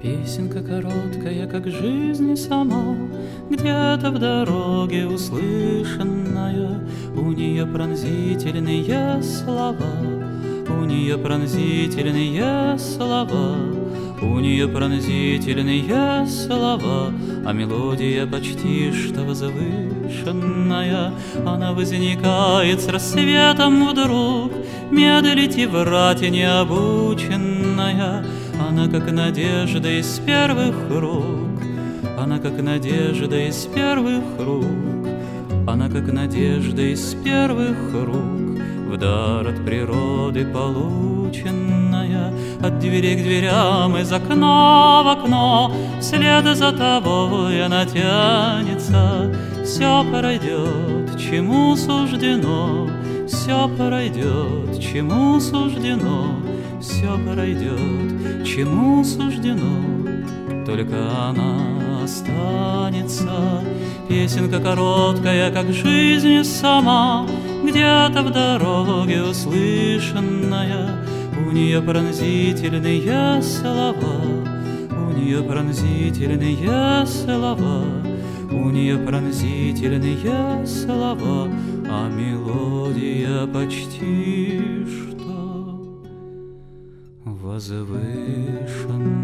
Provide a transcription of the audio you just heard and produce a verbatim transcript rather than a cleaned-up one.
Песенка короткая, как жизнь сама, где-то в дороге услышанная. У нее пронзительные слова, у нее пронзительные слова, у нее пронзительные слова, а мелодия почти что возвышенная. Она возникает с рассветом вдруг, медлить и врать необученная. Она как надежда из первых рук, она как надежда из первых рук, она как надежда из первых рук, в дар от природы полученная. От двери к дверям, из окна в окно, вслед за тобой она тянется. Все пройдет, чему суждено, все пройдет, чему суждено, все пройдет, чему суждено, только она останется. Песенка короткая, как жизнь сама, где-то в дороге услышанная. У нее пронзительные слова, у нее пронзительные слова, у нее пронзительные слова, а мелодия почти что возвышенная.